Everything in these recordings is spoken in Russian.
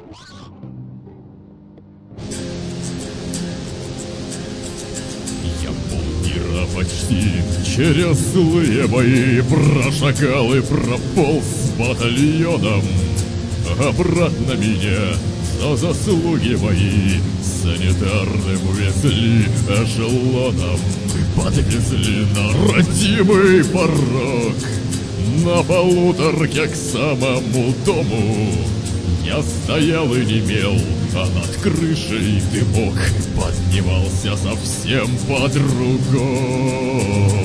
Я полмира почти через злые бои прошагал и прополз с батальоном. Обратно меня за заслуги мои санитарным увезли эшелоном. Подвезли на родимый порог, на полуторке к самому дому. Я стоял и немел, а над крышей дымок поднимался совсем по-другому.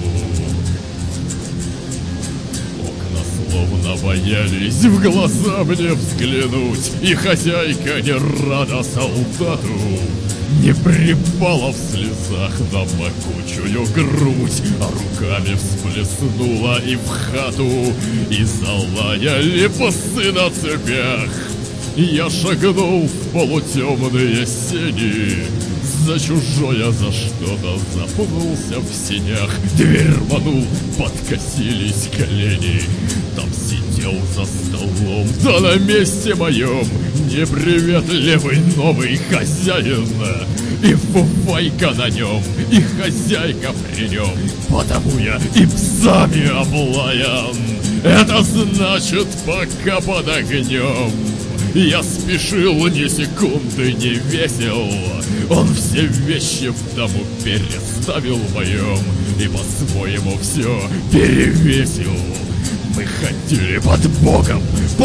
Окна словно боялись в глаза мне взглянуть, и хозяйка не рада солдату не припала в слезах на могучую грудь, а руками всплеснула и в хату, и залаяли псы на цепях. Я шагнул в полутемные сени, за чужое за что-то запнулся в сенях. Дверь рванул, подкосились колени, там сидел за столом, да на месте моем неприветливый новый хозяин. И фуфайка на нем, и хозяйка при нем, потому я и псами облаян. Это значит, пока под огнем я спешил, ни секунды не весел. Он все вещи в дому переставил моем и по-своему все перевесил. Мы ходили под богом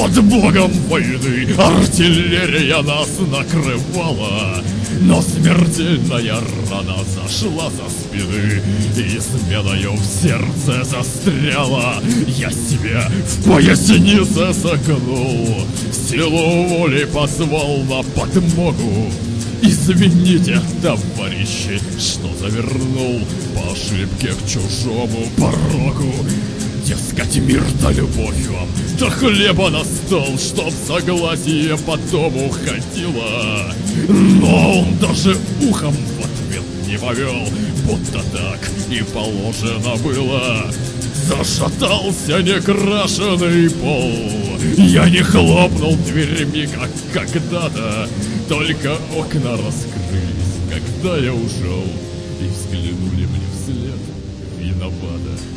войны, артиллерия нас накрывала, но смертельная рана зашла за спины и изменою в сердце застряла. Я себя в пояснице согнул, силу воли позвал на подмогу. Извините, товарищи, что завернул по ошибке к чужому порогу. Дескать, мир да любовь вам, да хлеба на стол, чтоб согласие по дому ходило. Но он даже ухом в ответ не повел, будто так и положено было. Зашатался некрашенный пол, я не хлопнул дверьми, как когда-то, только окна раскрылись, когда я ушел, и взглянули мне вслед виновато.